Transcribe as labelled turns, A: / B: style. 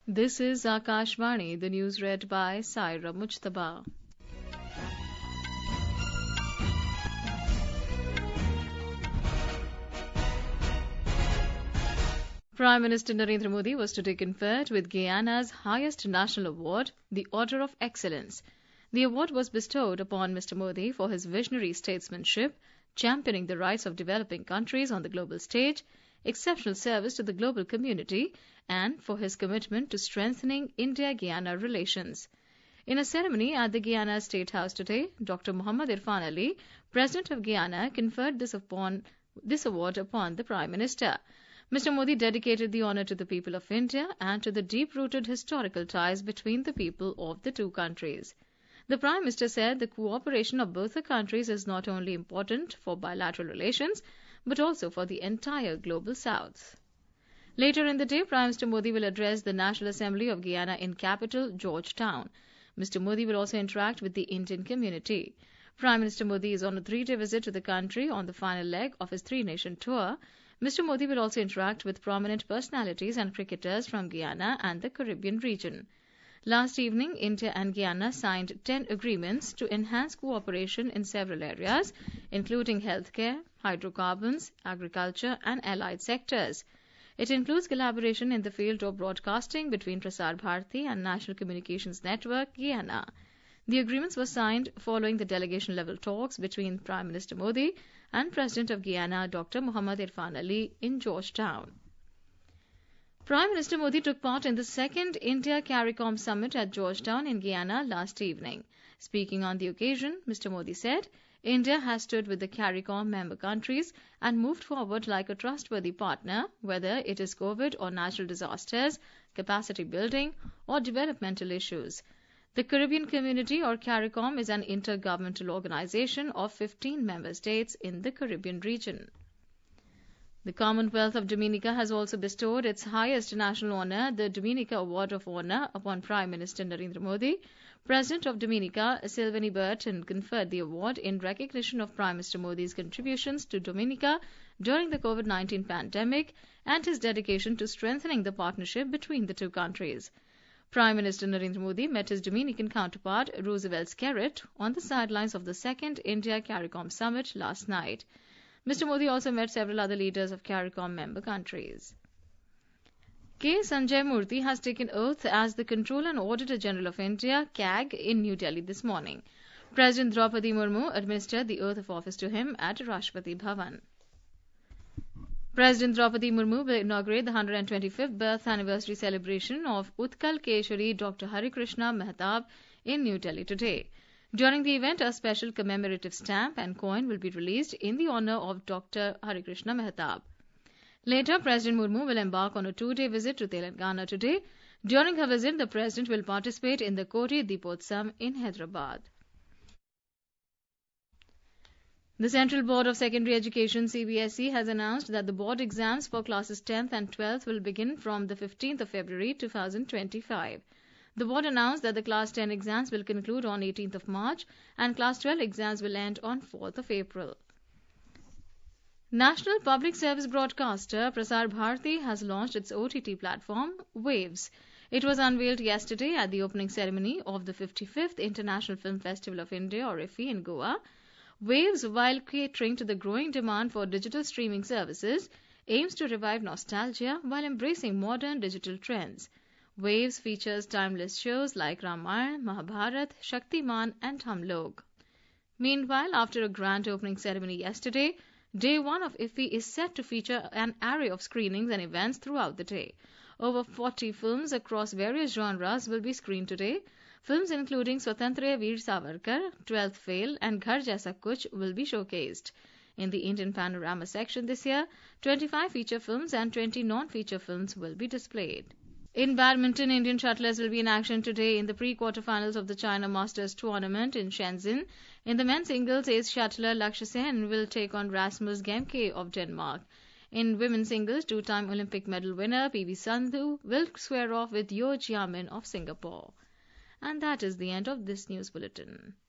A: This is Akashvani, the news read by Saira Mujtaba. Prime Minister Narendra Modi was today conferred with Guyana's highest national award, the Order of Excellence. The award was bestowed upon Mr. Modi for his visionary statesmanship, championing the rights of developing countries on the global stage, exceptional service to the global community, and for his commitment to strengthening India-Guyana relations. In a ceremony at the Guyana State House today, Dr. Muhammad Irfan Ali, President of Guyana, conferred this award upon the Prime Minister. Mr. Modi dedicated the honour to the people of India and to the deep-rooted historical ties between the people of the two countries. The Prime Minister said the cooperation of both the countries is not only important for bilateral relations, but also for the entire global South. Later in the day, Prime Minister Modi will address the National Assembly of Guyana in capital Georgetown. Mr. Modi will also interact with the Indian community. Prime Minister Modi is on a 3-day visit to the country on the final leg of his 3-nation tour. Mr. Modi will also interact with prominent personalities and cricketers from Guyana and the Caribbean region. Last evening, India and Guyana signed 10 agreements to enhance cooperation in several areas, including healthcare, hydrocarbons, agriculture, and allied sectors. It includes collaboration in the field of broadcasting between Prasar Bharati and National Communications Network, Guyana. The agreements were signed following the delegation-level talks between Prime Minister Modi and President of Guyana, Dr. Muhammad Irfan Ali, in Georgetown. Prime Minister Modi took part in the second India CARICOM summit at Georgetown in Guyana last evening. Speaking on the occasion, Mr. Modi said, India has stood with the CARICOM member countries and moved forward like a trustworthy partner, whether it is COVID or natural disasters, capacity building, or developmental issues. The Caribbean Community, or CARICOM, is an intergovernmental organization of 15 member states in the Caribbean region. The Commonwealth of Dominica has also bestowed its highest national honour, the Dominica Award of Honour, upon Prime Minister Narendra Modi. President of Dominica, Sylvanie Burton, conferred the award in recognition of Prime Minister Modi's contributions to Dominica during the COVID-19 pandemic and his dedication to strengthening the partnership between the two countries. Prime Minister Narendra Modi met his Dominican counterpart, Roosevelt Skerritt, on the sidelines of the second India CARICOM summit last night. Mr. Modi also met several other leaders of CARICOM member countries. K. Sanjay Murthy has taken oath as the Controller and Auditor General of India, CAG, in New Delhi this morning. President Draupadi Murmu administered the oath of office to him at Rashtrapati Bhavan. President Draupadi Murmu will inaugurate the 125th birth anniversary celebration of Utkal Keshari Dr. Hari Krishna Mehtab in New Delhi today. During the event, a special commemorative stamp and coin will be released in the honour of Dr. Hari Krishna Mehtab. Later, President Murmu will embark on a 2-day visit to Telangana today. During her visit, the President will participate in the Kori Deepotsam in Hyderabad. The Central Board of Secondary Education CBSE has announced that the board exams for classes 10th and 12th will begin from the 15th of February 2025. The board announced that the class 10 exams will conclude on 18th of March and class 12 exams will end on 4th of April. National Public Service Broadcaster Prasar Bharati has launched its OTT platform, Waves. It was unveiled yesterday at the opening ceremony of the 55th International Film Festival of India, or IFFI, in Goa. Waves, while catering to the growing demand for digital streaming services, aims to revive nostalgia while embracing modern digital trends. Waves features timeless shows like Ramayana, Mahabharat, Shaktiman and Hum Log. Meanwhile, after a grand opening ceremony yesterday, Day 1 of IFFI is set to feature an array of screenings and events throughout the day. Over 40 films across various genres will be screened today. Films including Swatantra Veer Savarkar, 12th Fail and Ghar Jaisa Kuch will be showcased. In the Indian Panorama section this year, 25 feature films and 20 non-feature films will be displayed. In badminton, Indian shuttlers will be in action today in the pre-quarterfinals of the China Masters tournament in Shenzhen. In the men's singles, ace shuttler Lakshya Sen will take on Rasmus Gemke of Denmark. In women's singles, 2-time Olympic medal winner PV Sandhu will square off with Yo Jiamin of Singapore. And that is the end of this news bulletin.